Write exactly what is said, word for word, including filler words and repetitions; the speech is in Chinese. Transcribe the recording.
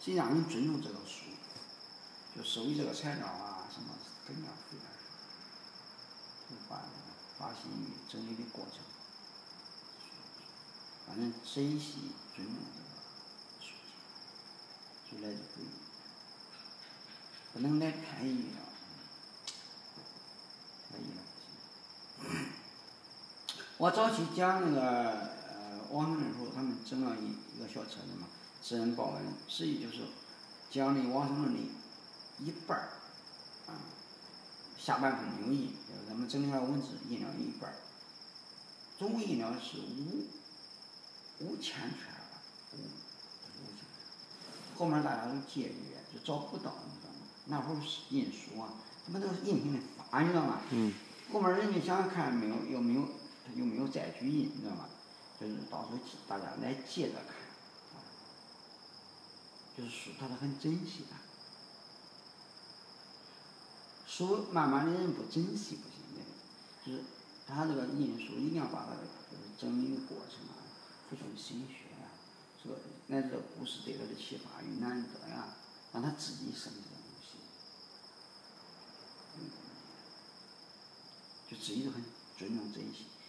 实际上很尊重这个书，就收集这个材料啊，什么更加复杂，就把那个发现与整理的过程，反正珍惜尊重这个书籍，就来自不易，不能来偏移了，偏移了不行。我早期讲那个呃往生论的时候，他们整了一一个小册子嘛，知恩报恩，实际就是讲的往生论的一半儿，啊，下半部没有印，就是咱们整理了文字印了一半儿，总共印了是五五千卷吧，五五千卷，后面大家都借阅，就找不到，你知道吗？那会儿印书啊，他们都是印品的发，你知道吗？ 嗯。 后面人家想看没有，又没有，他又没有再去印，你知道吗？就是到时候大家来接着看，啊，就是书他是很珍惜的，书慢慢的人不珍惜不行的，就是他这个印书一定要把它的就是整理的过程啊，付出心血呀、啊，这个乃至这故事对他的启发与难得呀、啊，让他自己生这个东西，嗯，就自己都很尊重珍惜。